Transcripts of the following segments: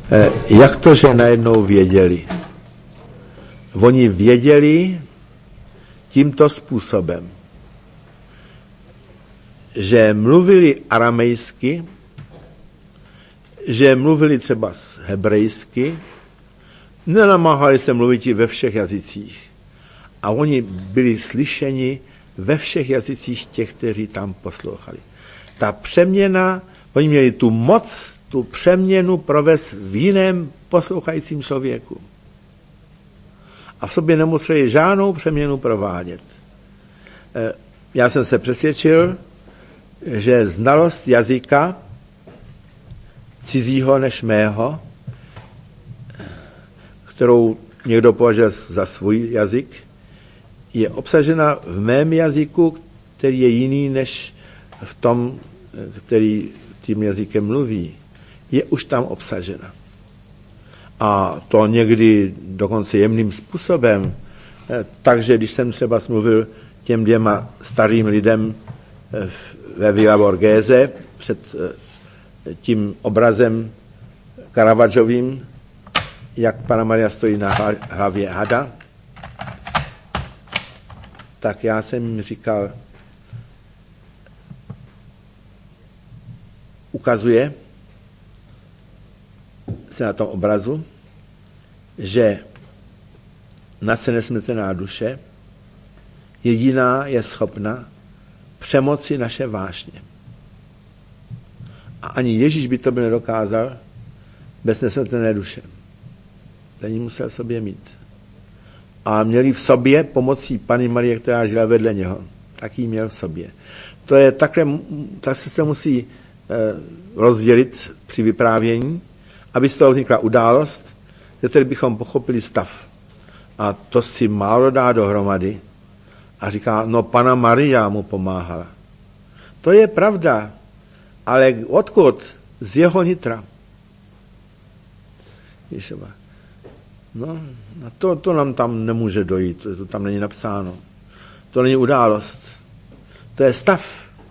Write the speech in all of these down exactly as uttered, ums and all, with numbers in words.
Jak to, že najednou věděli? Oni věděli tímto způsobem, že mluvili aramejsky, že mluvili třeba hebrejsky, nenamáhali se mluvit ve všech jazycích. A oni byli slyšeni ve všech jazycích těch, kteří tam poslouchali. Ta přeměna, oni měli tu moc, tu přeměnu provést v jiném poslouchajícím člověku. A v sobě nemuseli žádnou přeměnu provádět. Já jsem se přesvědčil, že znalost jazyka cizího než mého, kterou někdo považuje za svůj jazyk, je obsažena v mém jazyku, který je jiný než v tom, který tím jazykem mluví. Je už tam obsažena. A to někdy dokonce jemným způsobem. Takže když jsem třeba mluvil těm dvěma starým lidem ve Villa Borghese před tím obrazem Caravaggiovým, jak Panna Maria stojí na hlavě hada, tak já jsem jim říkal, ukazuje se na tom obrazu, že naše nesmrtelná duše jediná je schopna přemoci naše vášně. A ani Ježíš by to by nedokázal bez nesmrtelné duše. Ten ji musel v sobě mít. A měli v sobě pomocí Panny Marie, která žila vedle něho. Tak ji měl v sobě. To je takhle, tak se musí e, rozdělit při vyprávění, aby z toho vznikla událost, že tedy bychom pochopili stav. A to si málo dá dohromady. A říká, no Panna Maria mu pomáhala. To je pravda, ale odkud? Z jeho nitra. Ježova. No, to, to nám tam nemůže dojít, to, to tam není napsáno. To není událost. To je stav.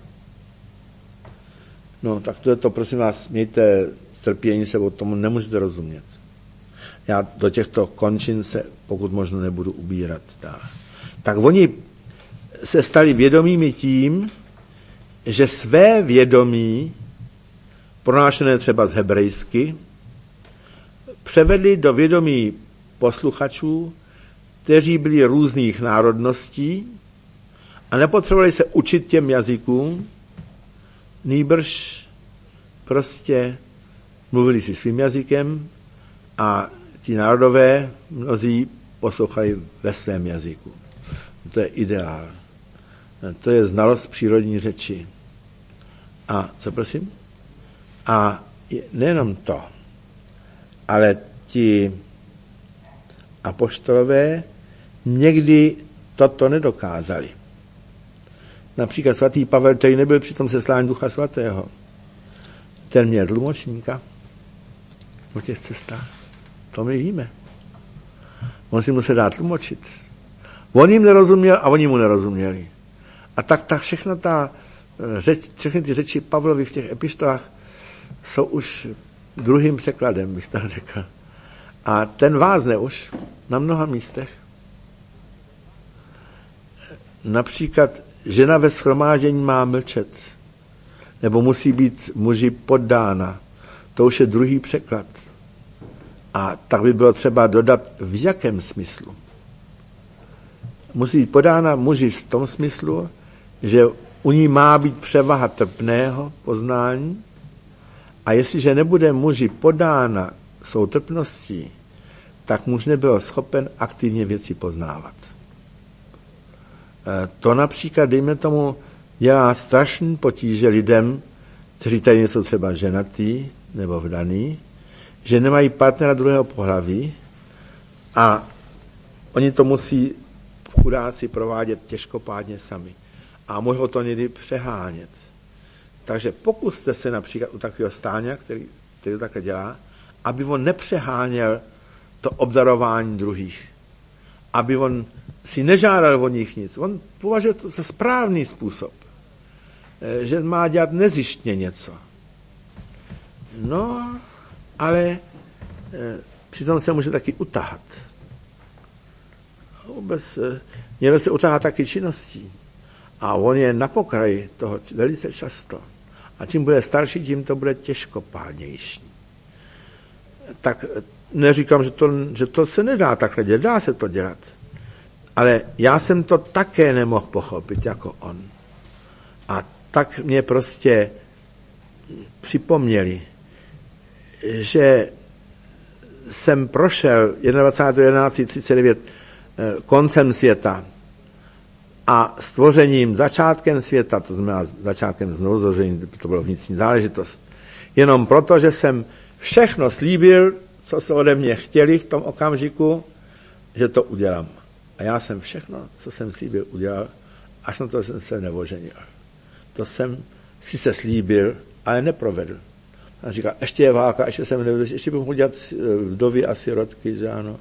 No, tak to je to, prosím vás, mějte trpění, se o tomu nemůžete rozumět. Já do těchto končin se pokud možno nebudu ubírat dál. Tak oni se stali vědomými tím, že své vědomí, pronášené třeba z hebrejsky, převedli do vědomí posluchačů, kteří byli různých národností a nepotřebovali se učit těm jazykům, nýbrž prostě mluvili si svým jazykem a ti národové mnozí poslouchali ve svém jazyku. To je ideál. To je znalost přírodní řeči. A co prosím? A nejenom to, ale ti apoštolové někdy toto nedokázali. Například svatý Pavel, který nebyl při tom seslání Ducha Svatého, ten měl tlumočníka o těch cestách. To my víme. On si musel dát tlumočit. On jim nerozuměl a oni mu nerozuměli. A tak, tak všechna ta řeč, všechny ty řeči Pavlovi v těch epištolách jsou už druhým překladem, bych tak řekl. A ten vázne už na mnoha místech. Například žena ve shromáždění má mlčet, nebo musí být muži poddána. To už je druhý překlad. A tak by bylo třeba dodat, v jakém smyslu. Musí být podána muži v tom smyslu, že u ní má být převaha trpného poznání a jestliže nebude muži podána svou trpností, tak muž nebyl schopen aktivně věci poznávat. To například, dejme tomu, dělá strašný potíže lidem, kteří tady nejsou třeba ženatý nebo vdaný, že nemají partnera druhého pohlaví a oni to musí chudáci provádět těžkopádně sami. A mohou to někdy přehánět. Takže pokuste se například u takového stáňa, který, který to takhle dělá, aby on nepřeháněl to obdarování druhých. Aby on si nežádal od nich nic. On považuje to za správný způsob. Že má dělat nezištně něco. No, ale přitom se může taky utahat. Vůbec někdo se utahá taky činností. A on je na pokraji toho velice často. A čím bude starší, tím to bude těžkopádnější. Tak neříkám, že to, že to se nedá takhle dělat, dá se to dělat. Ale já jsem to také nemohl pochopit jako on. A tak mě prostě připomněli, že jsem prošel dvacátého jedenáctého třicet devět koncem světa a stvořením, začátkem světa, to znamená začátkem znovuzrozením, to byla vnitřní záležitost, jenom proto, že jsem všechno slíbil, co se ode mě chtěli v tom okamžiku, že to udělám. A já jsem všechno, co jsem slíbil, udělal, až na to jsem se neoženil. To jsem si se slíbil, ale neprovedl. A říkal, ještě je válka, ještě jsem nevěděl, ještě bych mohl dělat vdovy a sirotky, že ano.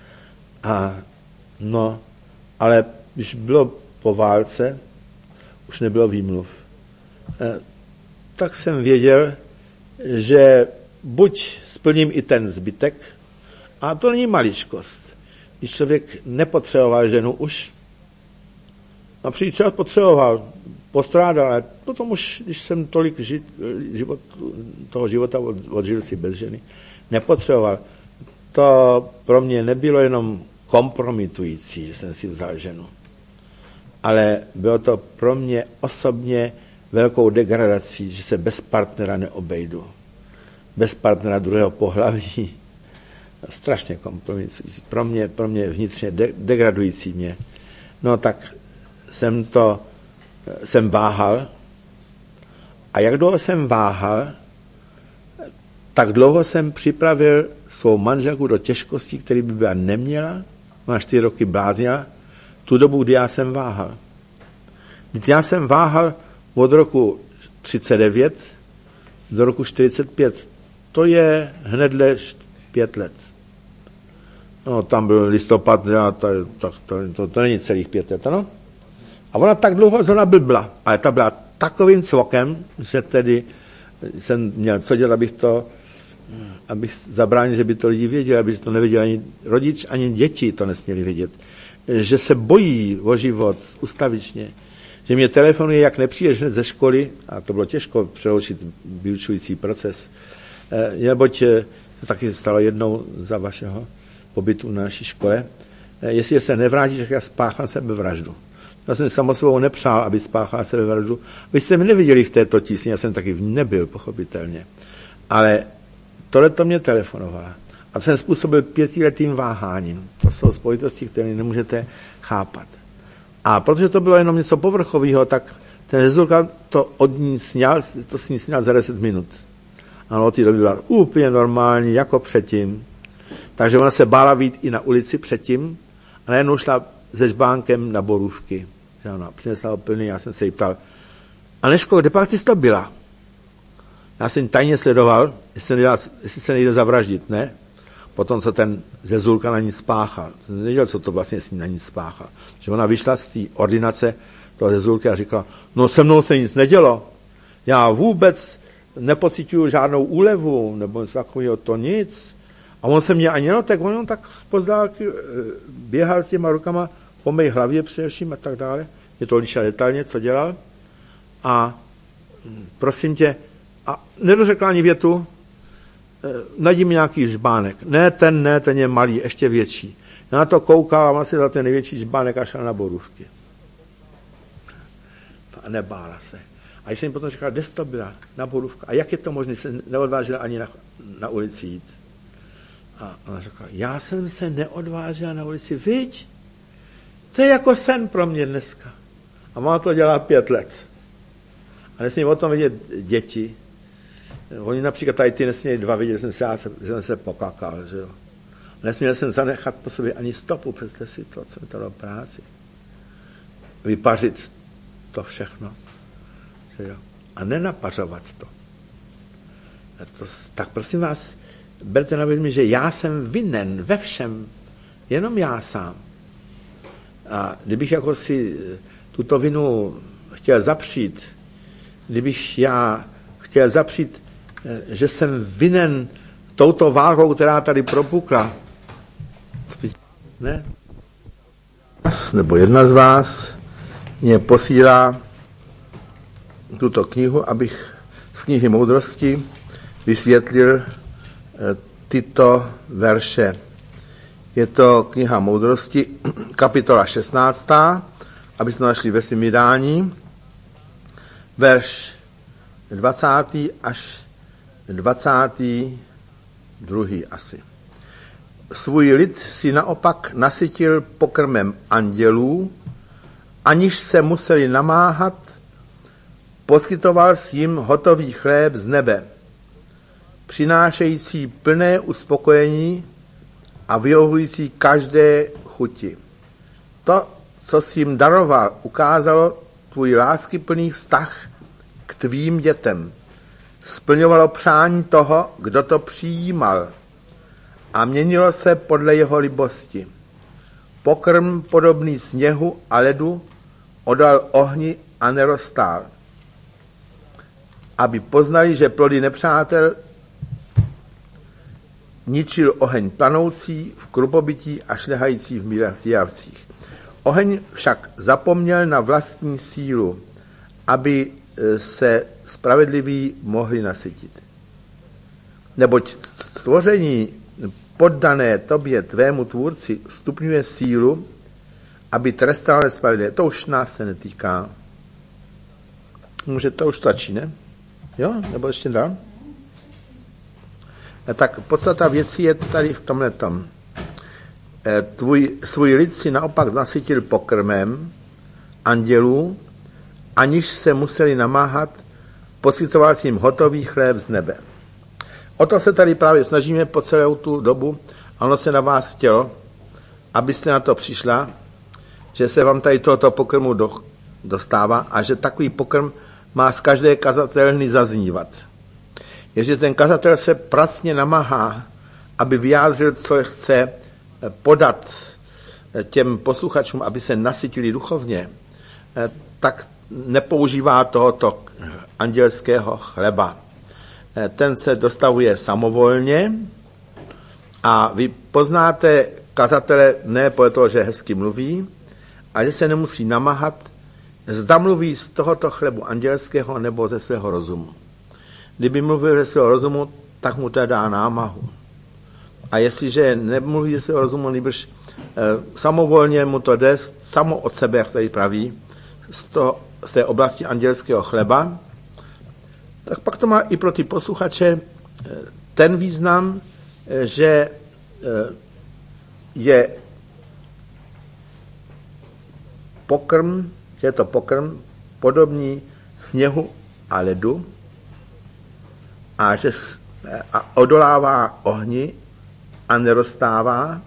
A no, ale když bylo po válce, už nebylo výmluv. E, tak jsem věděl, že buď splním i ten zbytek, a to není maličkost. Když člověk nepotřeboval ženu už, například třeba potřeboval, postrádal, ale potom už, když jsem tolik žit, život, toho života odžil si bez ženy, nepotřeboval. To pro mě nebylo jenom kompromitující, že jsem si vzal ženu, ale bylo to pro mě osobně velkou degradací, že se bez partnera neobejdu. Bez partnera druhého pohlaví. Strašně kompromitující. Pro mě, pro mě vnitřně de- degradující mě. No tak jsem to, jsem váhal. A jak dlouho jsem váhal, tak dlouho jsem připravil svou manželku do těžkostí, které by byla neměla. Ona čtyři roky bláznila. Tu dobu, kdy já jsem váhal. Když já jsem váhal od roku třicet devět do roku čtyřicet pět. To je hnedle pět let. No, tam byl listopad, já, to, to, to, to, to není celých pět let, ano? A ona tak dlouho zrovna blbla, ale ta byla takovým cvokem, že tedy jsem měl co dělat, abych to, abych zabránil, že by to lidi věděli, aby to nevěděli ani rodič, ani děti to nesměli vědět. Že se bojí o život ustavičně, že mě telefonuje, jak nepřijdeš ze školy, a to bylo těžko přeloučit vyučující proces, neboť to taky stalo jednou za vašeho pobytu na naší škole, jestli se nevrátíš, tak já spáchám sebevraždu. Já jsem samo svou nepřál, aby spáchal sebevraždu. Vy jste mi neviděli v této tísni, já jsem taky v ní nebyl, pochopitelně. Ale tohle to mě telefonovala. A to jsem způsobil pětiletým váháním. To jsou spojitosti, které nemůžete chápat. A protože to bylo jenom něco povrchového, tak ten rezultát to od ní sněl, to s ní sněl za deset minut. Ano, od té doby byla úplně normální, jako předtím. Takže ona se bála vyjít i na ulici předtím a najednou šla se žbánkem na borůvky. Že ona přinesla plný, já jsem se jí ptal, Aneško, kde pak ty jsi to byla? Já jsem tajně sledoval, jestli se nejde, jestli se nejde zavraždit, ne? Potom, co ten Zezulka na ní spáchal. Jsem nevěděl, co to vlastně s ní na ní spáchal. Že ona vyšla z té ordinace toho Zezulky a říkala, no se mnou se nic nedělo. Já vůbec nepocituju žádnou úlevu, nebo něco takového, to nic. A on se mě ani nedotek, on tak zpozdálky běhal s těma rukama po mé hlavě především a tak dále. Je to lišel detailně, co dělal. A prosím tě, a nedořekla ani větu, najdi mi nějaký žbánek. Ne, ten ne, ten je malý, ještě větší. Já na to koukal a vlastně za ten největší žbánek a šel na borůvky. A nebála se. A když jsem potom říkal, kde jsi to byla? Na borůvka. A jak je to možné, se neodvážila ani na, na ulici jít? A ona řekla, já jsem se neodvážila na ulici, viď? To je jako sen pro mě dneska. A má to dělá pět let. A nesmí o tom vidět děti. Oni například tady ty nesměli dva vidět, že jsem se, že jsem se pokakal. Že jo? Nesměl jsem zanechat po sobě ani stopu, představ si to, co mi to dalo práci. Vypařit to všechno. Že jo? A nenapařovat to. to. Tak prosím vás, berte na vědomí, že já jsem vinen ve všem, jenom já sám. A kdybych jako si tuto vinu chtěl zapřít, kdybych já chtěl zapřít, že jsem vinen touto válkou, která tady propukla, ne? Nebo jedna z vás mě posílá tuto knihu, abych z knihy moudrosti vysvětlil tyto verše. Je to kniha moudrosti, kapitola šestnáctá, aby jsme našli ve svém vydání, verš dvacátý až dvacátý druhý asi. Svůj lid si naopak nasytil pokrmem andělů, aniž se museli namáhat, poskytoval s jim hotový chléb z nebe, přinášející plné uspokojení a vyhovující každé chuti. To, co jsi jim daroval, ukázalo tvůj láskyplný vztah k tvým dětem. Splňovalo přání toho, kdo to přijímal, a měnilo se podle jeho libosti. Pokrm podobný sněhu a ledu odal ohni a neroztál, aby poznali, že plody nepřátel ničil oheň planoucí v krupobytí a šlehající v míravcích. Oheň však zapomněl na vlastní sílu, aby se spravedliví mohli nasytit. Neboť stvoření poddané tobě, tvému tvůrci, stupňuje sílu, aby trestal nespravedlivé. To už nás se netýká. Může to už stačí, ne? Jo? Nebo ještě dál? Tak podstata věcí je tady v tomhletom. Tvůj, svůj lid si naopak nasytil pokrmem andělů, aniž se museli namáhat, poskytoval si jim hotový chléb z nebe. O to se tady právě snažíme po celou tu dobu, a ono se na vás chtělo, abyste na to přišla, že se vám tady tohoto pokrmu do, dostává a že takový pokrm má z každé kazatelny zaznívat. Jestli ten kazatel se pracně namáhá, aby vyjádřil, co chce podat těm posluchačům, aby se nasytili duchovně, tak nepoužívá tohoto andělského chleba. Ten se dostavuje samovolně a vy poznáte kazatele ne podle toho, že hezky mluví, ale že se nemusí namáhat, zda mluví z tohoto chlebu andělského nebo ze svého rozumu. Kdyby mluvil ze svého rozumu, tak mu to dá námahu. A jestliže nemluví ze svého rozumu, nebož e, samovolně mu to jde samo od sebe, jak se tady praví, z, to, z té oblasti andělského chleba, tak pak to má i pro ty posluchače e, ten význam, e, že e, je pokrm, že je to pokrm podobný sněhu a ledu, a že a odolává ohni a neroztává.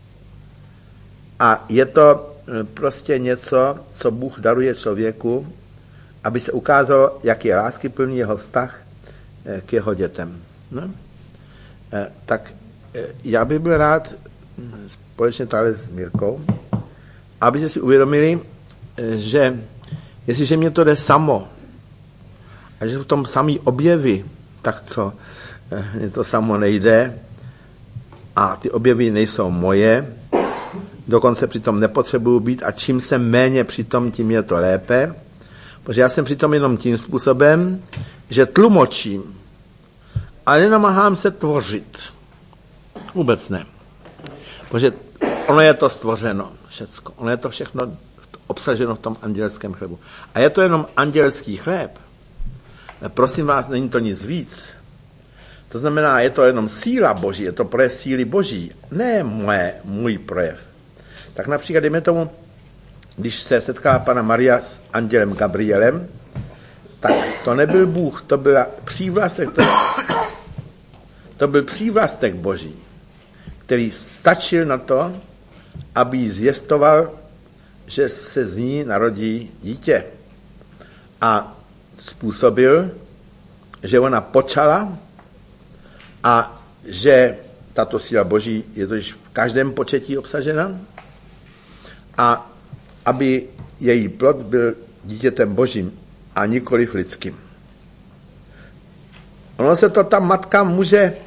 A je to prostě něco, co Bůh daruje člověku, aby se ukázalo, jak je láskyplný jeho vztah k jeho dětem. No? Tak já bych byl rád, společně tady s Mírkou, abyste si uvědomili, že jestliže mě to jde samo, a že v tom samý objevy, tak to, mě to samo nejde a ty objevy nejsou moje, dokonce přitom nepotřebuju být a čím jsem méně přitom, tím je to lépe, protože já jsem přitom jenom tím způsobem, že tlumočím, ale nenamáhám se tvořit. Vůbec ne. Protože ono je to stvořeno všecko, ono je to všechno obsaženo v tom andělském chlebu. A je to jenom andělský chléb. Prosím vás, není to nic víc. To znamená, je to jenom síla Boží, je to projev síly Boží, ne moje, můj projev. Tak například, dejme tomu, když se setkala Panna Maria s andělem Gabrielem, tak to nebyl Bůh, to byl přívlastek, to, to byl přívlastek Boží, který stačil na to, aby jí zvěstoval, že se z ní narodí dítě. A způsobil, že ona počala a že tato síla Boží je to v každém početí obsažena a aby její plod byl dítětem Božím a nikoliv lidským. Ono se to ta matka může,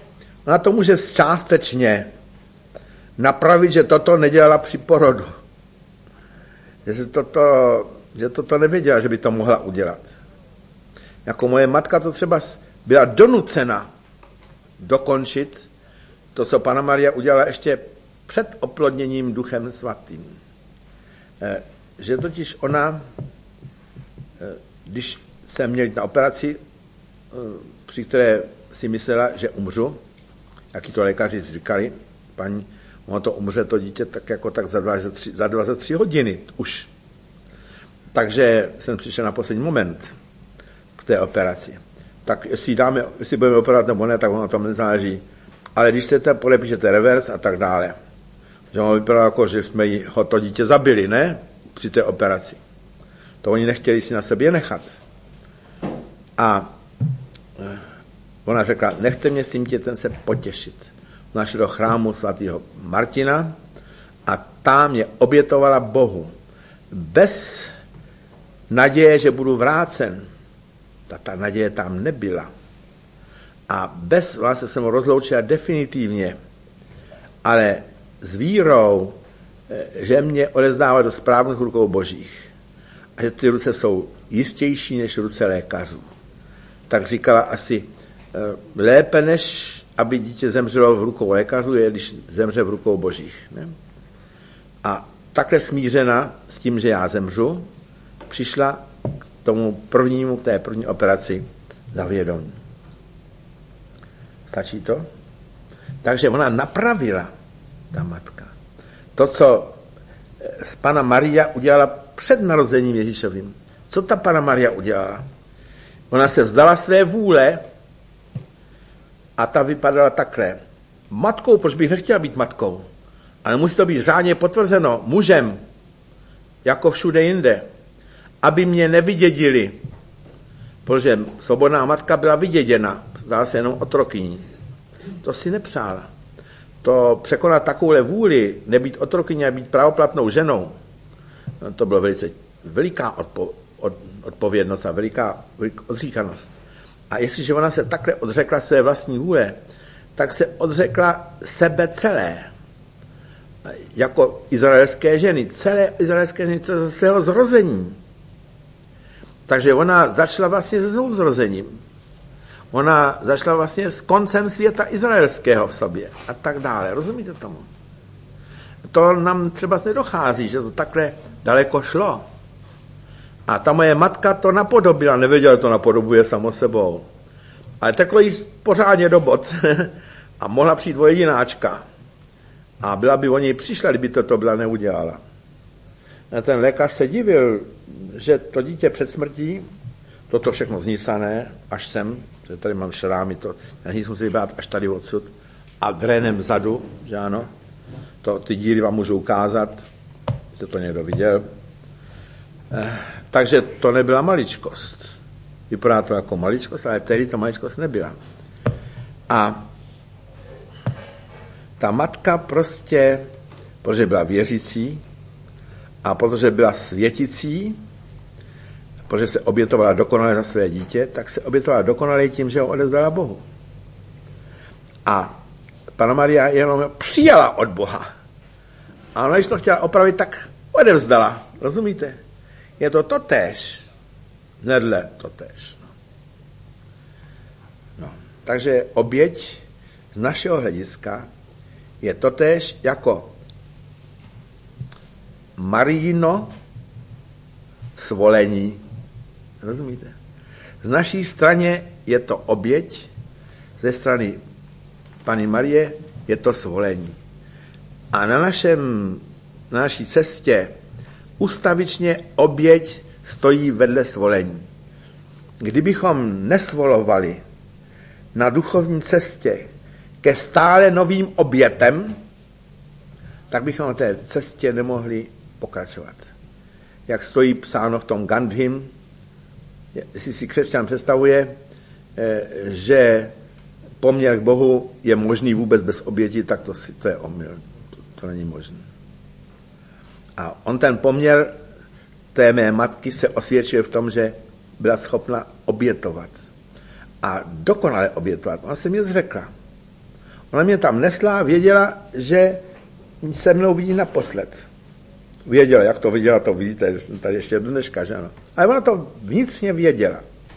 Ona to může částečně napravit, že toto nedělala při porodu. Že, se toto, že toto nevěděla, že by to mohla udělat. Jako moje matka to třeba byla donucena dokončit to, co Panna Maria udělala ještě před oplodněním Duchem Svatým. Že totiž ona, když jsem měl na operaci, při které si myslela, že umřu, jaký to lékaři říkali, paní, ono to umře to dítě tak jako tak za dvacet tři, za dvacet tři hodiny už. Takže jsem přišel na poslední moment k té operaci. Tak jestli dáme, jestli budeme operovat nebo ne, tak ono tam nezáleží. Ale když chcete, podepíšete revers a tak dále. Že ono vypadalo jako, že jsme jí, ho to dítě zabili, ne? Při té operaci. To oni nechtěli si na sobě nechat. A ona řekla, nechte mě s tím dítětem se potěšit. Ona šla do chrámu svatého Martina a tam je obětovala Bohu. Bez naděje, že budu vrácen. Ta, ta naděje tam nebyla. A bez vlastně jsem ho rozloučila definitivně. Ale s vírou, že mě odezdává do správných rukou božích. A že ty ruce jsou jistější než ruce lékařů. Tak říkala asi, lépe než aby dítě zemřelo v rukou lékařů, je, když zemře v rukou božích. Ne? A takhle smířena s tím, že já zemřu, přišla k tomu prvnímu, k té první operaci za vědomí. Stačí to? Takže ona napravila, ta matka, to, co Panna Maria udělala před narozením Ježíšovým. Co ta Panna Maria udělala? Ona se vzdala své vůle a ta vypadala takhle. Matkou, proč bych nechtěla být matkou? Ale musí to být řádně potvrzeno mužem, jako všude jinde, aby mě nevydědili. Protože svobodná matka byla vyděděna, zdala se jenom otrokyní. To si nepřála. To překonat takovouhle vůli, nebýt otrokyní a být právoplatnou ženou, no, to bylo velice veliká odpo, od, odpovědnost a veliká, veliká odříkanost. A jestliže ona se takhle odřekla své vlastní vůle, tak se odřekla sebe celé. Jako izraelské ženy. Celé izraelské ženy ze svého zrození. Takže ona začala vlastně se svým zrozením. Ona začala vlastně s koncem světa izraelského v sobě. A tak dále. Rozumíte tomu? To nám třeba nedochází, že to takhle daleko šlo. A ta moje matka to napodobila, nevěděla, že to napodobuje samo sebou. Ale teklo jí pořádně do bod a mohla přijít o jedináčka. A byla by o něj přišla, kdyby to, to byla neudělala. A ten lékař se divil, že to dítě před smrtí, toto všechno znisané, až sem, že tady mám šrámy, to nic musí být až tady odsud, a drénem vzadu, že ano, to, ty díry vám můžu ukázat, že to někdo viděl. Eh, takže to nebyla maličkost. Vypadá to jako maličkost, ale tehdy to maličkost nebyla. A ta matka prostě, protože byla věřící a protože byla světící, protože se obětovala dokonale za své dítě, tak se obětovala dokonale tím, že ho odevzdala Bohu. A Panna Maria jenom přijala od Boha. A ona, když to chtěla opravit, tak odevzdala. Rozumíte? Je to totéž. Nedle totéž. No. No. Takže oběť z našeho hlediska je totéž jako Marijino svolení. Rozumíte? Z naší straně je to oběť, ze strany Panny Marie je to svolení. A na, našem, na naší cestě ustavičně oběť stojí vedle svolení. Kdybychom nesvolovali na duchovní cestě ke stále novým obětem, tak bychom na té cestě nemohli pokračovat. Jak stojí psáno v tom Gandhim, jestli si křesťan představuje, že poměr k Bohu je možný vůbec bez oběti, tak to, si, to je omyl. To, to není možné. A on ten poměr té mé matky se osvědčil v tom, že byla schopna obětovat. A dokonale obětovat. Ona se mě zřekla. Ona mě tam nesla, věděla, že se mnou vidí naposled. Věděla, jak to viděla, to vidíte, jsem tady ještě do dneška, že ano. Ale ona to vnitřně věděla.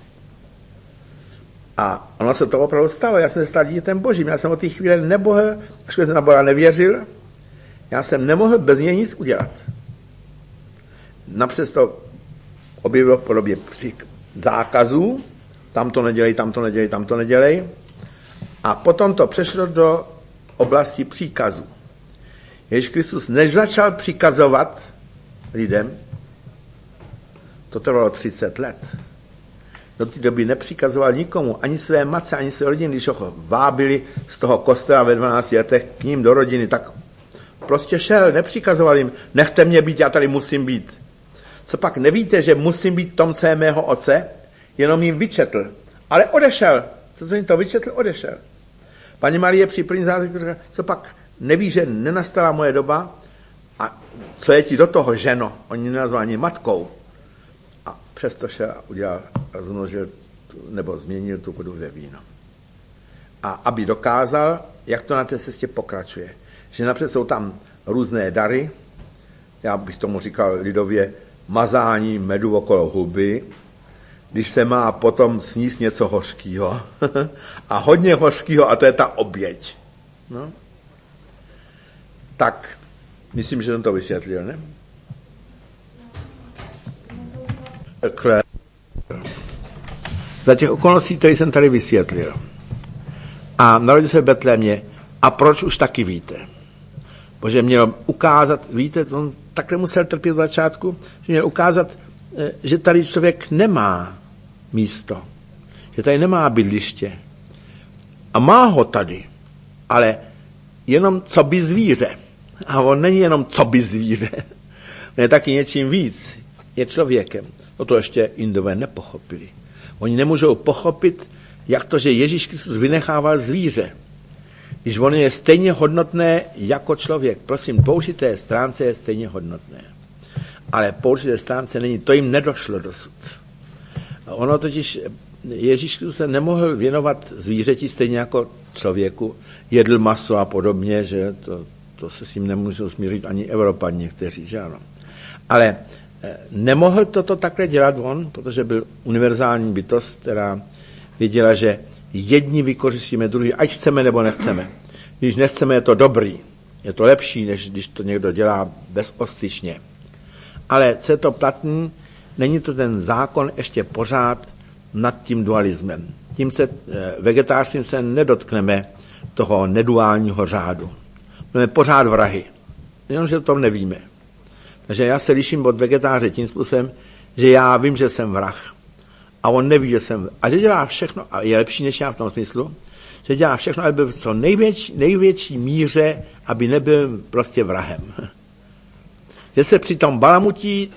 A ono se to opravdu stalo. Já jsem se stal dítětem božím. Já jsem od té chvíle nemohl, až jsem na Boha nevěřil, já jsem nemohl bez něj nic udělat. Napřed to objevilo v podobě zákazů, tam to nedělej, tam to nedělej, tam to nedělej. A potom to přešlo do oblasti příkazů. Ježíš Kristus než začal přikazovat lidem, to trvalo třicet let. Do té doby nepřikazoval nikomu, ani své matce, ani své rodiny, když ho vábili z toho kostela ve dvanácti letech k ním do rodiny, tak prostě šel, nepřikazoval jim, nechte mě být, já tady musím být. Co pak nevíte, že musím být tomcem mého otce? Jenom jim vyčetl. Ale odešel. Co jsem jim to vyčetl? Odešel. Paní Marie při první zázraku řekla, co pak neví, že nenastala moje doba a co je ti do toho, ženo? Oni nenazvali ani matkou. A přesto šel a udělal, rozmnožil nebo změnil tu vodu ve víno. A aby dokázal, jak to na té cestě pokračuje. Že napřed jsou tam různé dary, já bych tomu říkal lidově mazání medu okolo huby, když se má potom sníst něco hořkýho. A hodně hořkýho, a to je ta oběť. No. Tak, myslím, že jsem to vysvětlil, ne? Takhle. Za těch okolností, které jsem tady vysvětlil. A narodil se v Betlémě. A proč už taky víte? Bože měl ukázat, víte, on takhle musel trpět v začátku, že měl ukázat, že tady člověk nemá místo, že tady nemá bydliště. A má ho tady, ale jenom co by zvíře. A on není jenom co by zvíře. On je taky něčím víc. Je člověkem. No to ještě Indové nepochopili. Oni nemůžou pochopit, jak to, že Ježíš Kristus vynechával zvíře. Když on je stejně hodnotné jako člověk. Prosím, po určité stránce je stejně hodnotné. Ale po určité stránce není. To jim nedošlo dosud. Ono totiž, Ježíš Kristus se nemohl věnovat zvířeti stejně jako člověku. Jedl maso a podobně, že to, to se s ním nemůžou smířit ani Evropani někteří, že ano. Ale nemohl toto takhle dělat on, protože byl univerzální bytost, která věděla, že jedni vykořistíme druhý, ať chceme nebo nechceme. Když nechceme, je to dobrý. Je to lepší, než když to někdo dělá bezostyšně. Ale co je to platný, není to ten zákon ještě pořád nad tím dualismem. Tím se vegetářstvím se nedotkneme toho neduálního řádu. Budeme pořád vrahy. Jenomže to nevíme. Takže já se liším od vegetáře tím způsobem, že já vím, že jsem vrah. A on neví, že jsem... A že dělá všechno, a je lepší než já v tom smyslu, že dělá všechno, aby byl v co největší, největší míře, aby nebyl prostě vrahem. Že se přitom balamutí,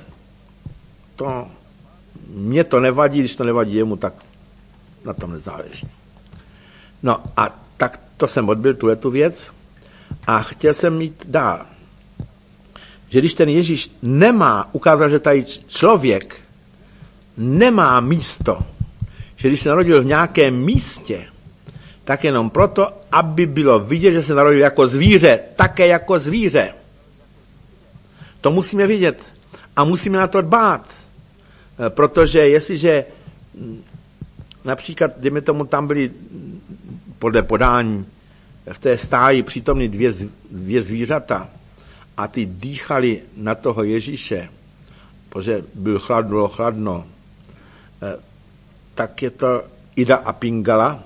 to mě to nevadí, když to nevadí jemu, tak na tom nezáleží. No a tak to jsem odbyl tuhletu věc a chtěl jsem jít dál. Že když ten Ježíš nemá, ukázal, že tady člověk nemá místo, že když se narodil v nějakém místě, tak jenom proto, aby bylo vidět, že se narodil jako zvíře, také jako zvíře. To musíme vidět a musíme na to dbát, protože jestliže například, dejme tomu, tam byly podle podání v té stáji přítomny dvě, dvě zvířata a ty dýchali na toho Ježíše, protože byl chladno, bylo chladno, tak je to Ida a Pingala,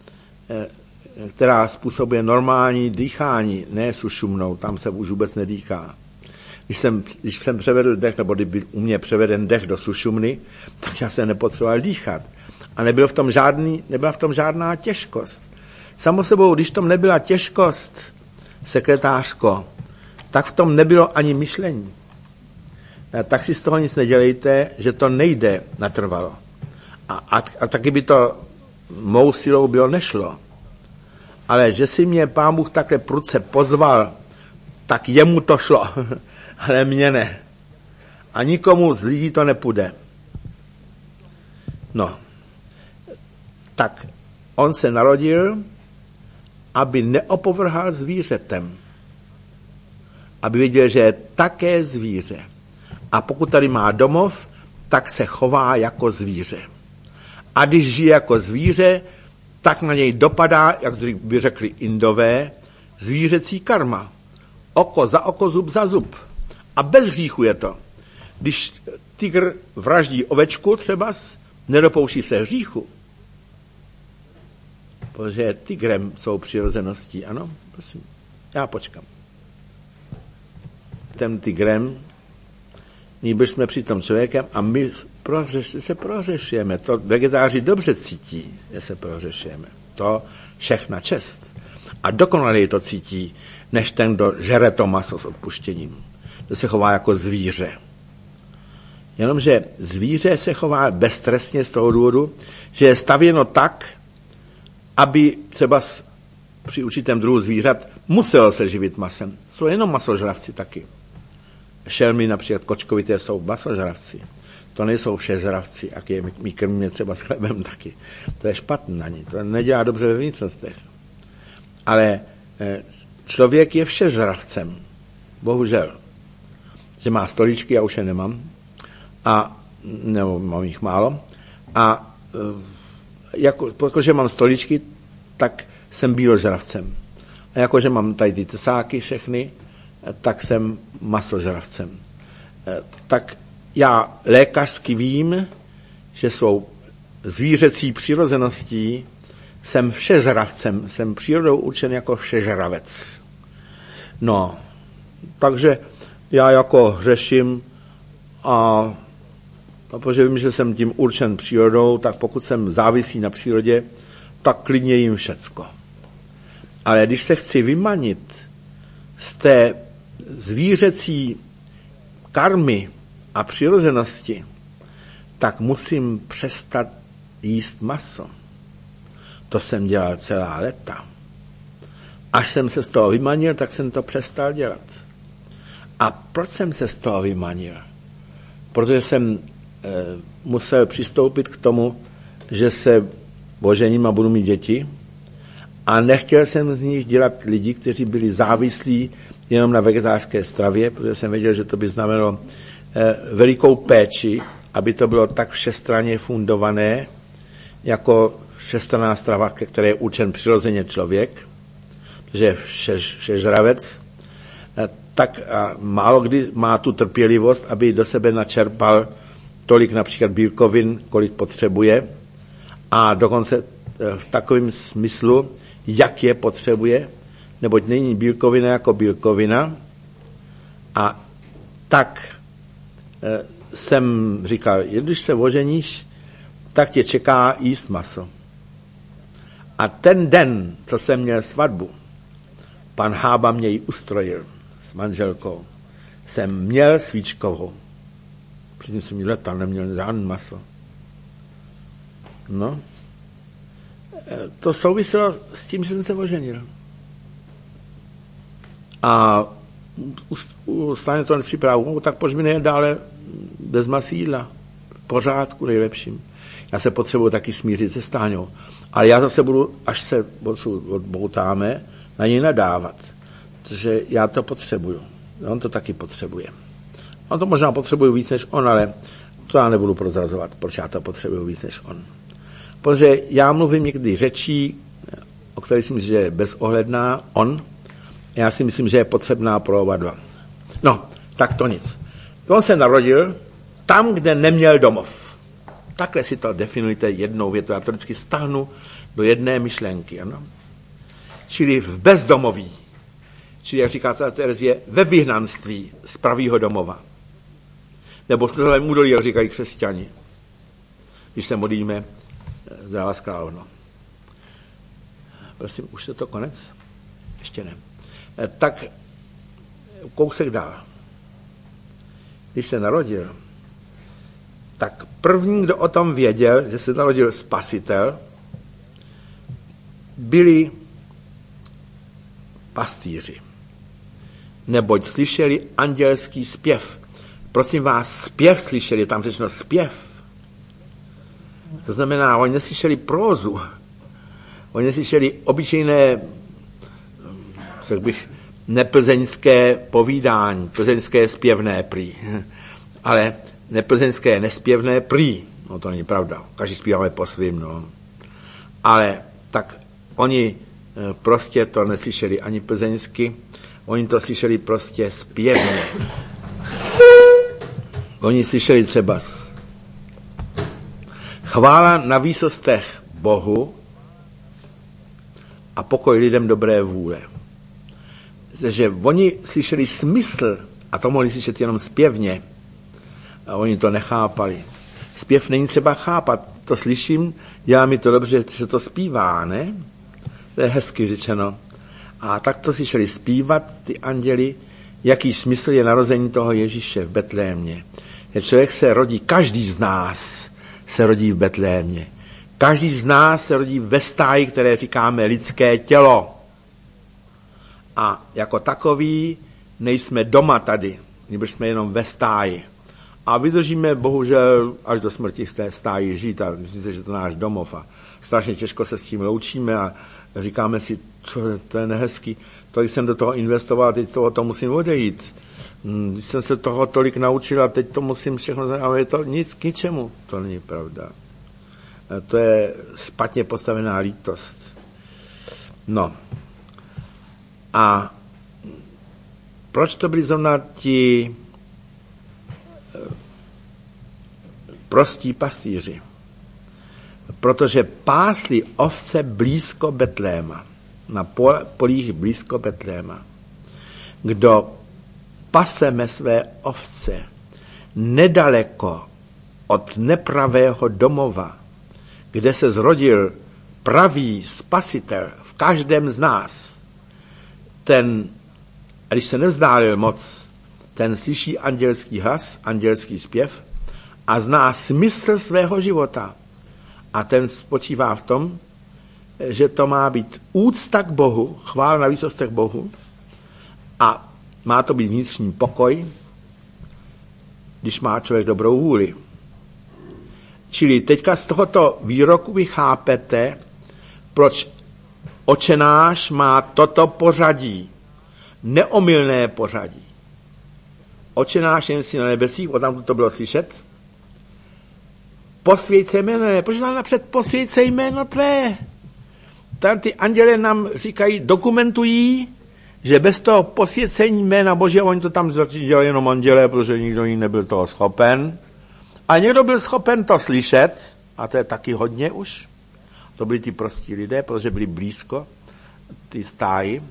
která způsobuje normální dýchání, ne sušumnou, tam se už vůbec nedýchá. Když jsem, když jsem převedl dech, nebo kdyby u mě převeden dech do sušumny, tak já se nepotřeboval dýchat. A nebyl v tom žádný, nebyla v tom žádná těžkost. Samo sebou, když tom nebyla těžkost, sekretářko, tak v tom nebylo ani myšlení. Tak si z toho nic nedělejte, že to nejde natrvalo. A, a, a taky by to mou silou bylo nešlo. Ale že si mě Pán Bůh takhle prudce pozval, tak jemu to šlo, ale mně ne. A nikomu z lidí to nepůjde. No, tak on se narodil aby neopovrhal zvířetem. Aby věděl, že je také zvíře. A pokud tady má domov, tak se chová jako zvíře. A když žije jako zvíře, tak na něj dopadá, jak by řekli Indové, zvířecí karma. Oko za oko, zub za zub. A bez hříchu je to. Když tygr vraždí ovečku třeba, nedopouští se hříchu. Protože tygrem jsou přirozeností, ano? Prosím, já počkám. Tím tygrem, nýbrž jsme při tom člověkem a my prohřeš, se prohřešujeme. To vegetáři dobře cítí, že se prohřešujeme. To všechna čest. A dokonaleji to cítí, než ten, kdo žere to maso s odpuštěním. To se chová jako zvíře. Jenomže zvíře se chová beztrestně z toho důvodu, že je stavěno tak, aby třeba při určitém druhu zvířat muselo se živit masem. Jsou jenom masožravci taky. Šelmy, například kočkovité, jsou masožravci. To nejsou všežravci, jak je my krmíme třeba s chlebem taky. To je špatné na ní, to nedělá dobře ve vnitřnostech. Ale člověk je všežravcem, bohužel. Že má stoličky, já už je nemám, a, nebo mám jich málo, a jako, protože mám stoličky, tak jsem býložravcem. A jakože mám tady ty tesáky všechny, tak jsem masožravcem. Tak já lékařsky vím, že svou zvířecí přirozeností jsem všežravcem, jsem přírodou určen jako všežravec. No, takže já jako hřeším a protože vím, že jsem tím určen přírodou, tak pokud jsem závislý na přírodě, tak klidně jim všecko. Ale když se chci vymanit z té zvířecí karmy a přirozenosti, tak musím přestat jíst maso. To jsem dělal celá léta. Až jsem se z toho vymanil, tak jsem to přestal dělat. A proč jsem se z toho vymanil? Protože jsem e, musel přistoupit k tomu, že se ožením a budu mít děti, a nechtěl jsem z nich dělat lidi, kteří byli závislí jenom na vegetářské stravě, protože jsem věděl, že to by znamenalo e, velikou péči, aby to bylo tak všestranně fundované, jako všestranná strava, které je určen přirozeně člověk, že je všežravec, e, tak a málo kdy má tu trpělivost, aby do sebe načerpal tolik například bílkovin, kolik potřebuje, a dokonce v takovém smyslu, jak je potřebuje, neboť není bílkovina jako bílkovina. A tak e, jsem říkal, když se oženíš, tak tě čeká jíst maso. A ten den, co jsem měl svatbu, pan Hába mě ji ustrojil s manželkou, jsem měl svíčkovou. Předtím jsem ji letal, neměl žádný maso. No, to souviselo s tím, že jsem se oženil. A stane to nepřipravu, tak proč mi nejde dále bez masí jídla? V pořádku, nejlepším. Já se potřebuji taky smířit se Stáňou. Ale já zase budu, až se odboutáme, na něj nadávat. Protože já to potřebuju. On to taky potřebuje. On to možná potřebuje víc než on, ale to já nebudu prozrazovat, proč já to potřebuju víc než on. Protože já mluvím někdy řečí, o které si myslím, že je bezohledná, on. Já si myslím, že je potřebná pro oba dva. No, tak to nic. To on se narodil tam, kde neměl domov. Takhle si to definujte jednou větou. Já to vždycky stáhnu do jedné myšlenky. Ano? Čili v bezdomoví. Čili, jak říká svatá Terezie, ve vyhnanství z pravýho domova. Nebo v Slzavém údolí, jak říkají křesťani. Když se modlíme za vás královno. Prosím, už je to konec? Ještě ne. Tak kousek dál. Když se narodil, tak první, kdo o tom věděl, že se narodil spasitel, byli pastýři. Neboť slyšeli andělský zpěv. Prosím vás, zpěv slyšeli, tam řečeno zpěv. To znamená, oni neslyšeli prózu. Oni neslyšeli obyčejné řekl bych, neplzeňské povídání, plzeňské zpěvné prý, ale neplzeňské nespěvné prý, no to není pravda, každý zpíváme po svým, no. Ale tak oni prostě to neslyšeli ani plzeňsky, oni to slyšeli prostě zpěvně. Oni slyšeli třeba chvála na výsostech Bohu a pokoj lidem dobré vůle. Takže oni slyšeli smysl, a to mohli slyšet jenom zpěvně, a oni to nechápali. Zpěv není třeba chápat. To slyším, dělá mi to dobře, že to zpívá, ne? To je hezky řečeno. A tak to slyšeli zpívat ty anděli, jaký smysl je narození toho Ježíše v Betlémě. Že člověk se rodí, každý z nás se rodí v Betlémě. Každý z nás se rodí ve stáji, které říkáme lidské tělo. A jako takový nejsme doma tady, nebož jsme jenom ve stáji. A vydržíme, bohužel, až do smrti v té stáji žít a myslím si, že to je náš domov a strašně těžko se s tím loučíme a říkáme si, to, to je nehezký, tolik jsem do toho investoval, teď toho to musím odejít. Když jsem se toho tolik naučil a teď to musím všechno, ale je to nic k ničemu. To není pravda. To je špatně postavená lítost. No. A proč to byli zrovna ti prostí pastýři? Protože pásli ovce blízko Betléma, na polích blízko Betléma. Kdo paseme své ovce nedaleko od nepravého domova, kde se zrodil pravý spasitel v každém z nás, ten, když se nevzdálil moc, ten slyší andělský hlas, andělský zpěv a zná smysl svého života. A ten spočívá v tom, že to má být úcta k Bohu, chvála na výsostech Bohu a má to být vnitřní pokoj, když má člověk dobrou vůli. Čili teďka z tohoto výroku vy chápete, proč Otče náš má toto pořadí, neomylné pořadí. Otče náš jen si na nebesích, od tam to bylo slyšet, posvěť se jméno, ne, protože nám napřed posvěť se jméno tvé. Tam ty anděle nám říkají, dokumentují, že bez toho posvěcení jména Božího, oni to tam dělali jenom anděle, protože nikdo jiný nebyl toho schopen. A někdo byl schopen to slyšet, a to je taky hodně už. To byli ty prostí lidé, protože byli blízko ty stáji.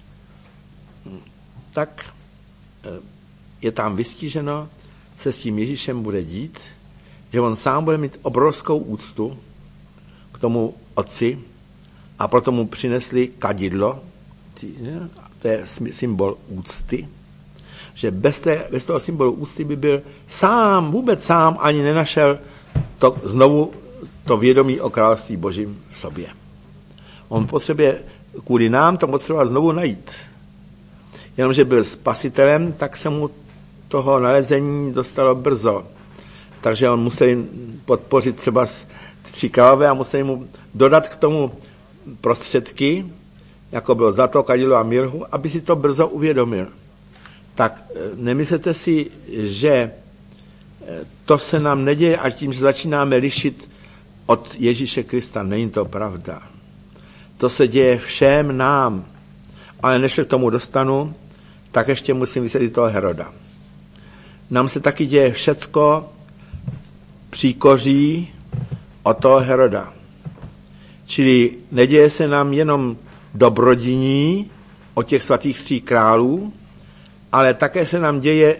Tak je tam vystiženo, se s tím Ježíšem bude dít, že on sám bude mít obrovskou úctu k tomu otci a proto mu přinesli kadidlo, to je symbol úcty, že bez, té, bez toho symbolu úcty by byl sám, vůbec sám ani nenašel to, znovu to vědomí o království Božím v sobě. On potřebuje, kvůli nám to potřeboval znovu najít. Jenomže byl spasitelem, tak se mu toho nalezení dostalo brzo. Takže on musel podpořit třeba tři králové a musel mu dodat k tomu prostředky, jako bylo zlato, kadidlo a mirhu, aby si to brzo uvědomil. Tak nemyslete si, že to se nám neděje až tím, že začínáme lišit od Ježíše Krista. Není to pravda. To se děje všem nám. Ale než se k tomu dostanu, tak ještě musím vysvětlit toho Heroda. Nám se taky děje všecko příkoří od toho Heroda. Čili neděje se nám jenom dobrodiní od těch svatých tří králů, ale také se nám děje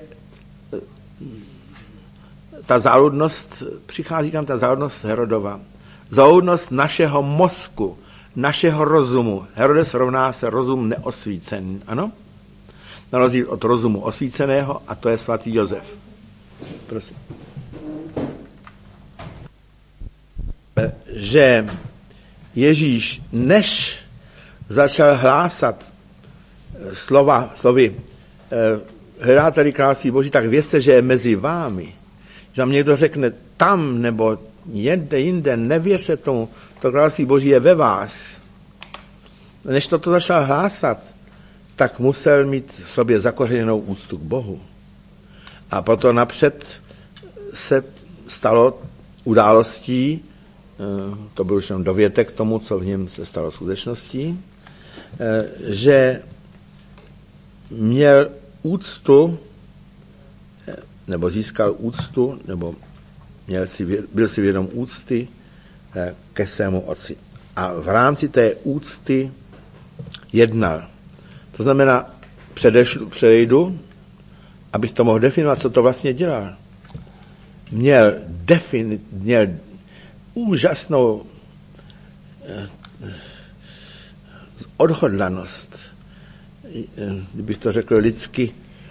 ta záludnost, přichází tam ta záludnost Herodova. Záludnost našeho mozku, našeho rozumu. Herodes rovná se rozum neosvícený, ano? Na rozdíl od rozumu osvíceného, a to je svatý Josef. Prosím. Že Ježíš, než začal hlásat slova, slovy hledáte-li království Boží, tak vězte, že je mezi vámi. Že vám někdo řekne tam nebo jinde, jinde, nevěřte tomu, to království Boží je ve vás. Než toto začal hlásat, tak musel mít v sobě zakořeněnou úctu k Bohu. A proto napřed se stalo událostí, to byl už jenom dovětek k tomu, co v něm se stalo skutečností, že měl úctu, nebo získal úctu, nebo měl si, byl si vědom úcty ke svému otci. A v rámci té úcty jednal. To znamená, předešlu, předejdu, abych to mohl definovat, co to vlastně dělal. Měl, defini, měl úžasnou eh, odhodlanost, kdybych to řekl lidsky,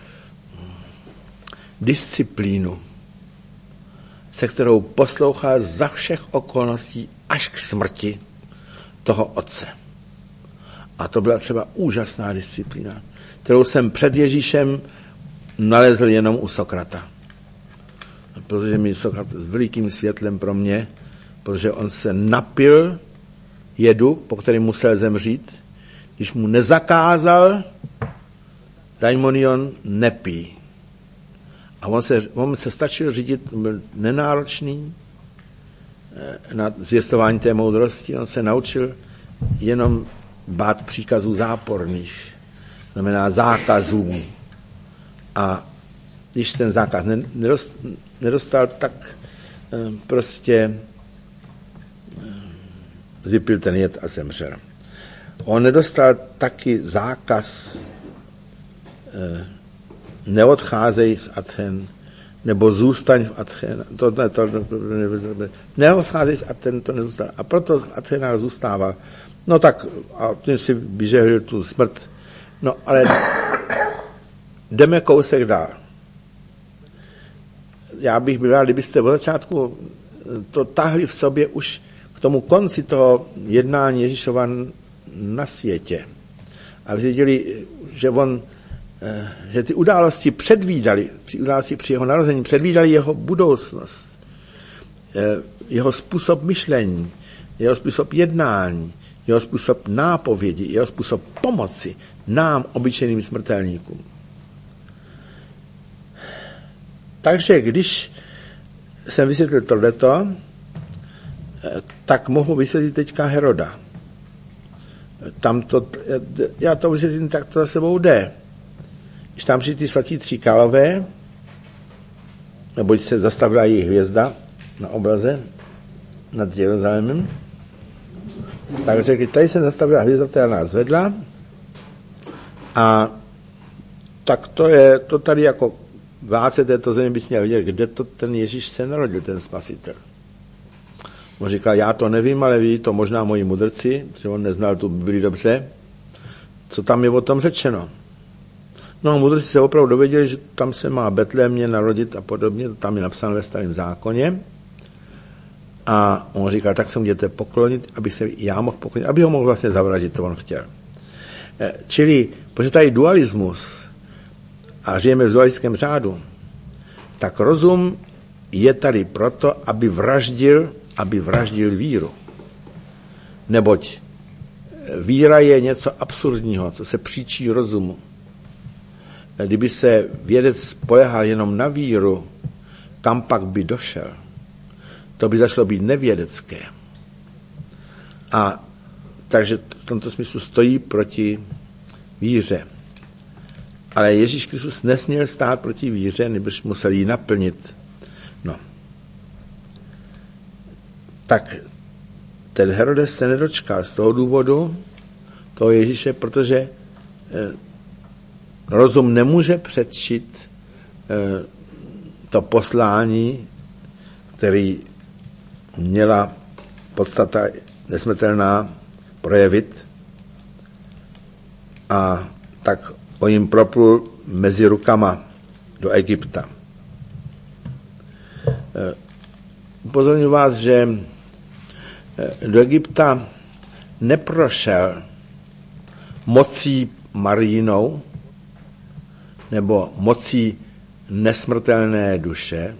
disciplínu, se kterou poslouchal za všech okolností až k smrti toho otce. A to byla třeba úžasná disciplína, kterou jsem před Ježíšem nalezl jenom u Sokrata. Protože mi Sokrat s velikým světlem pro mě, protože on se napil jedu, po kterém musel zemřít, když mu nezakázal, daimonion nepí. A on se, on se stačil řídit, byl nenáročný na zvěstování té moudrosti, on se naučil jenom bát příkazů záporných, znamená zákazů. A když ten zákaz nedostal, tak prostě vypil ten jed a zemřel. On nedostal taky zákaz neodcházej z Aten, nebo zůstaň v Aten. To, to, to, neodcházej z Aten, to nezůstal. A proto v Atenách zůstával. No tak, a ten si vyžehlil tu smrt. No ale jdeme kousek dál. Já bych byl rád, kdybyste od začátku to tahli v sobě už k tomu konci toho jednání Ježíšova na světě. A viděli, že on, že ty události předvídali, při události při jeho narození, předvídali jeho budoucnost, jeho způsob myšlení, jeho způsob jednání, jeho způsob nápovědi, jeho způsob pomoci nám, obyčejným smrtelníkům. Takže když jsem vysvětlil tohleto, tak mohu vysvětlit teďka Heroda. Tam to, já to vysvětlím, tak to za sebou jde. Když tam přijde ty svatí tří králové, neboť se zastavila jejich hvězda na obraze nad Jeruzalémem, tak řekli, tady se zastavila hvězda, která nás vedla, a tak to je, to tady jako vládce této země bys měl vidět, kde to ten Ježíš se narodil, ten spasitel. On říkal, já to nevím, ale ví to možná moji mudrci, protože on neznal tu Bibli dobře, co tam je o tom řečeno. No a mudrci se opravdu dověděli, že tam se má Betlémě narodit a podobně, to tam je napsáno ve Starém zákoně. A on říkal, tak se mu jděte poklonit, aby se já mohl poklonit, aby ho mohl vlastně zavraždit, to on chtěl. Čili, protože tady dualismus a žijeme v dualistickém řádu, tak rozum je tady proto, aby vraždil, aby vraždil víru. Neboť víra je něco absurdního, co se příčí rozumu. Kdyby se vědec spolehal jenom na víru, kam pak by došel? To by začalo být nevědecké. A takže v tomto smyslu stojí proti víře. Ale Ježíš Kristus nesměl stát proti víře, nebož musel ji naplnit. No. Tak ten Herodes se nedočkal z toho důvodu toho Ježíše, protože eh, rozum nemůže předčit eh, to poslání, který měla podstata nesmrtelná projevit, a tak o jim proplul mezi rukama do Egypta. Upozorňuji vás, že do Egypta neprošel mocí Mariinou nebo mocí nesmrtelné duše.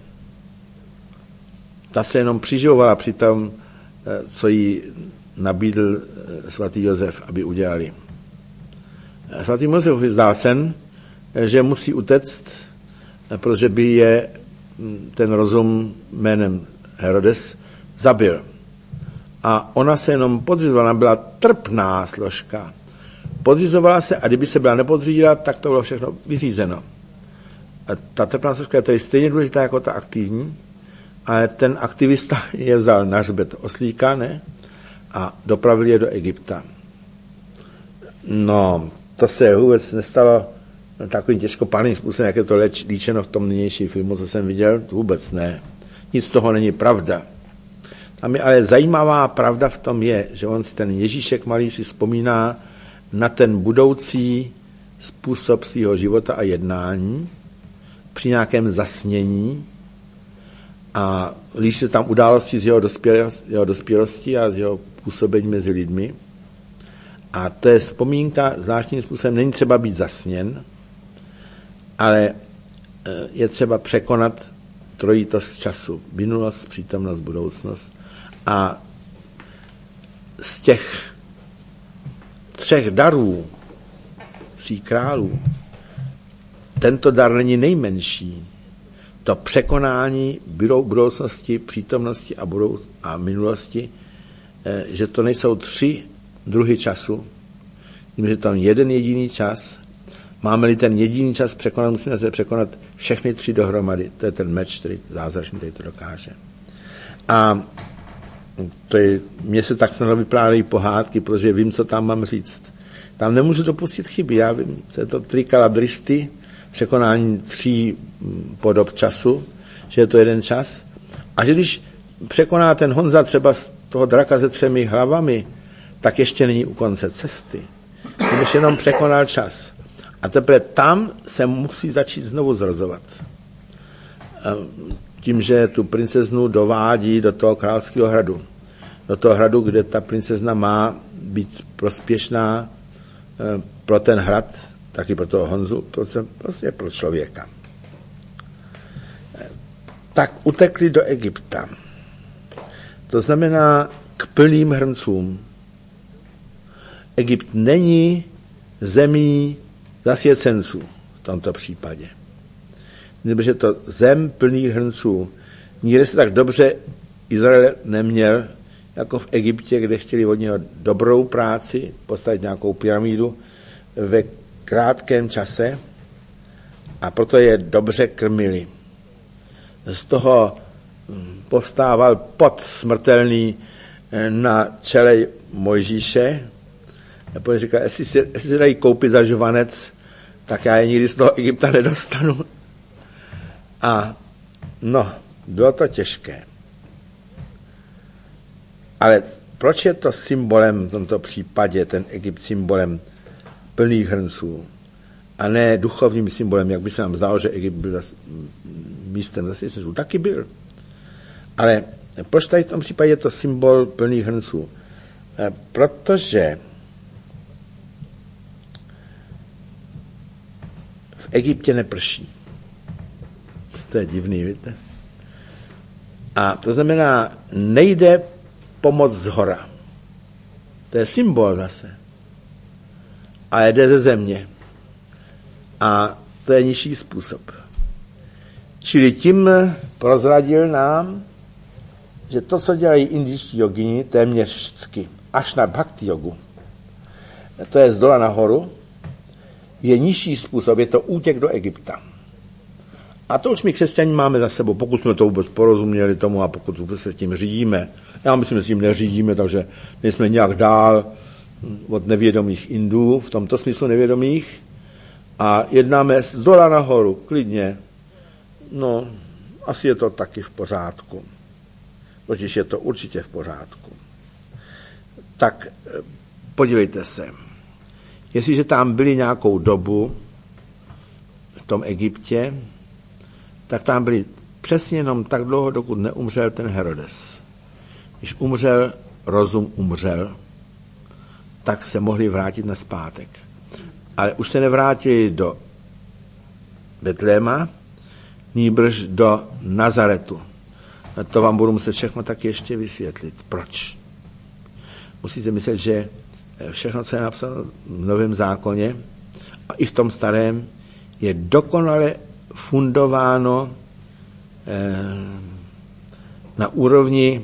Ta se jenom přiživovala při tom, co jí nabídl svatý Josef, aby udělali. Svatý Mojžíš zdá sen, že musí utéct, protože by je ten rozum jménem Herodes zabil. A ona se jenom podřizovala, byla trpná složka. Podřizovala se a kdyby se byla nepodřídila, tak to bylo všechno vyřízeno. A ta trpná složka je tedy stejně důležitá jako ta aktivní, ale ten aktivista je vzal na hřbet oslíka, ne? A dopravil je do Egypta. No, to se vůbec nestalo takovým těžkopádným způsobem, jak je to leč, líčeno v tom nynějším filmu, co jsem viděl, vůbec ne. Nic z toho není pravda. Tam je ale zajímavá pravda v tom je, že on si ten Ježíšek malý si vzpomíná na ten budoucí způsob svého života a jednání při nějakém zasnění a líší se tam události z jeho, dospělosti, jeho dospělosti a z jeho působení mezi lidmi. A to je vzpomínka zvláštním způsobem, není třeba být zasněn, ale je třeba překonat trojitost času, minulost, přítomnost, budoucnost. A z těch třech darů, tří králů, tento dar není nejmenší. To překonání budoucnosti, přítomnosti a, budou, a minulosti, že to nejsou tři druhy času, že to je jeden jediný čas. Máme-li ten jediný čas překonat, musíme se překonat všechny tři dohromady. To je ten meč, který zázračný, který to dokáže. A to je, mně se tak snadno vyprávějí pohádky, protože vím, co tam mám říct. Tam nemůžu dopustit chyby. Já vím, co je to trikalabristy, překonání tří podob času, že je to jeden čas. A že když překoná ten Honza třeba z toho draka se třemi hlavami, tak ještě není u konce cesty. Když jenom překonal čas. A teprve tam se musí začít znovu zrozovat. Tím, že tu princeznu dovádí do toho královského hradu. Do toho hradu, kde ta princezna má být prospěšná pro ten hrad, taky pro toho Honzu, prostě pro člověka. Tak utekli do Egypta. To znamená k plným hrncům. Egypt není zemí zasvěcenců v tomto případě. Protože to zem plných hrnců. Nikde se tak dobře Izrael neměl, jako v Egyptě, kde chtěli od něho dobrou práci, postavit nějakou pyramídu ve krátkém čase a proto je dobře krmili. Z toho povstával pot smrtelný na čele Mojžíše. A potom říkal, jestli se, jestli se dají koupit za žvanec, tak já je nikdy z toho Egypta nedostanu. A no, bylo to těžké. Ale proč je to symbolem v tomto případě, ten Egypt symbolem plných hrnců a ne duchovním symbolem, jak by se nám zdálo, že Egypt byl zas, místem zasvěcenců. Taky byl. Ale proč tady v tom případě je to symbol plných hrnců? Protože v Egyptě neprší. To je divný, víte? A to znamená, nejde pomoc zhora. To je symbol zase. Ale jde ze země. A to je nižší způsob. Čili tím prozradil nám, že to, co dělají indičtí jogini, téměř vždycky, až na bhakti jogu, to je z dola nahoru, je nižší způsob, je to útěk do Egypta. A to už my křesťaní máme za sebou, pokud jsme to vůbec porozuměli tomu a pokud vůbec se tím řídíme. Já myslím, že s tím neřídíme, takže nejsme nějak dál od nevědomých Indů, v tomto smyslu nevědomých, a jednáme z dola nahoru, klidně. No, asi je to taky v pořádku. Totiž je to určitě v pořádku. Tak podívejte se. Jestliže tam byli nějakou dobu v tom Egyptě, tak tam byli přesně jenom tak dlouho, dokud neumřel ten Herodes. Když umřel, rozum umřel, tak se mohli vrátit na zpátek. Ale už se nevrátili do Betléma, nýbrž do Nazaretu. A to vám budu muset všechno taky ještě vysvětlit. Proč? Musíte myslet, že všechno, co je napsáno v Novém zákoně, a i v tom starém, je dokonale fundováno eh, na úrovni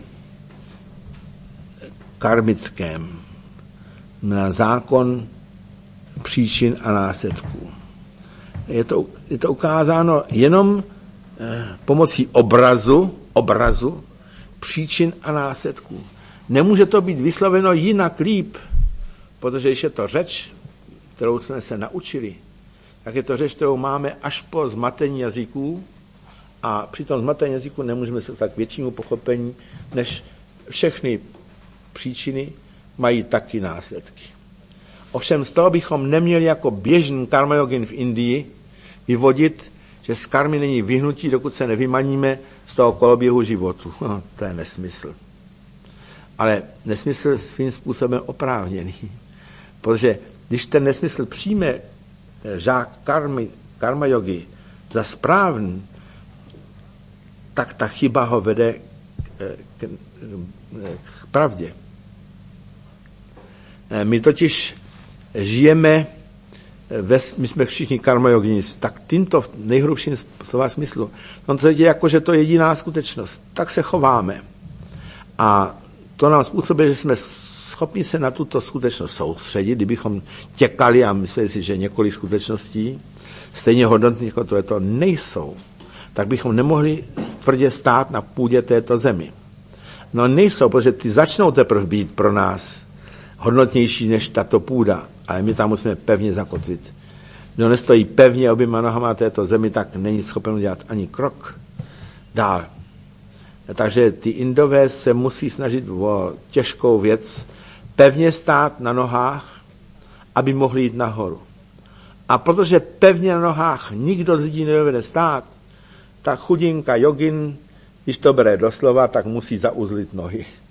karmickém, na zákon příčin a následků. Je to, je to ukázáno jenom eh, pomocí obrazu, obrazu příčin a následků. Nemůže to být vysloveno jinak líp, protože když je to řeč, kterou jsme se naučili, tak je to řeč, kterou máme až po zmatení jazyků a při tom zmatení jazyků nemůžeme se tak k většímu pochopení, než všechny příčiny mají taky následky. Ovšem z toho bychom neměli jako běžný karmajogin v Indii vyvodit, že z karmy není vyhnutí, dokud se nevymaníme z toho koloběhu životu. No, to je nesmysl. Ale nesmysl svým způsobem oprávněný. Protože když ten nesmysl přijme žák karmy, karma jogy za správný, tak ta chyba ho vede k, k, k pravdě. My totiž žijeme, ve, my jsme všichni karmajogini, tak tímto v nejhrubším slova smyslu. No to je jako, že to je jediná skutečnost. Tak se chováme. A to nám způsobuje, že jsme schopni se na tuto skutečnost soustředit, kdybychom těkali a mysleli si, že několik skutečností stejně hodnotných jako to, je to nejsou, tak bychom nemohli tvrdě stát na půdě této zemi. No nejsou, protože ty začnou teprve být pro nás hodnotnější než tato půda, ale my tam musíme pevně zakotvit. Kdo nestojí pevně oběma nohama této zemi, tak není schopen udělat ani krok dál. Takže ty Indové se musí snažit o těžkou věc, pevně stát na nohách, aby mohli jít nahoru. A protože pevně na nohách nikdo z lidí nedovede stát, tak chudinka jogin, když to bere doslova, tak musí zauzlit nohy.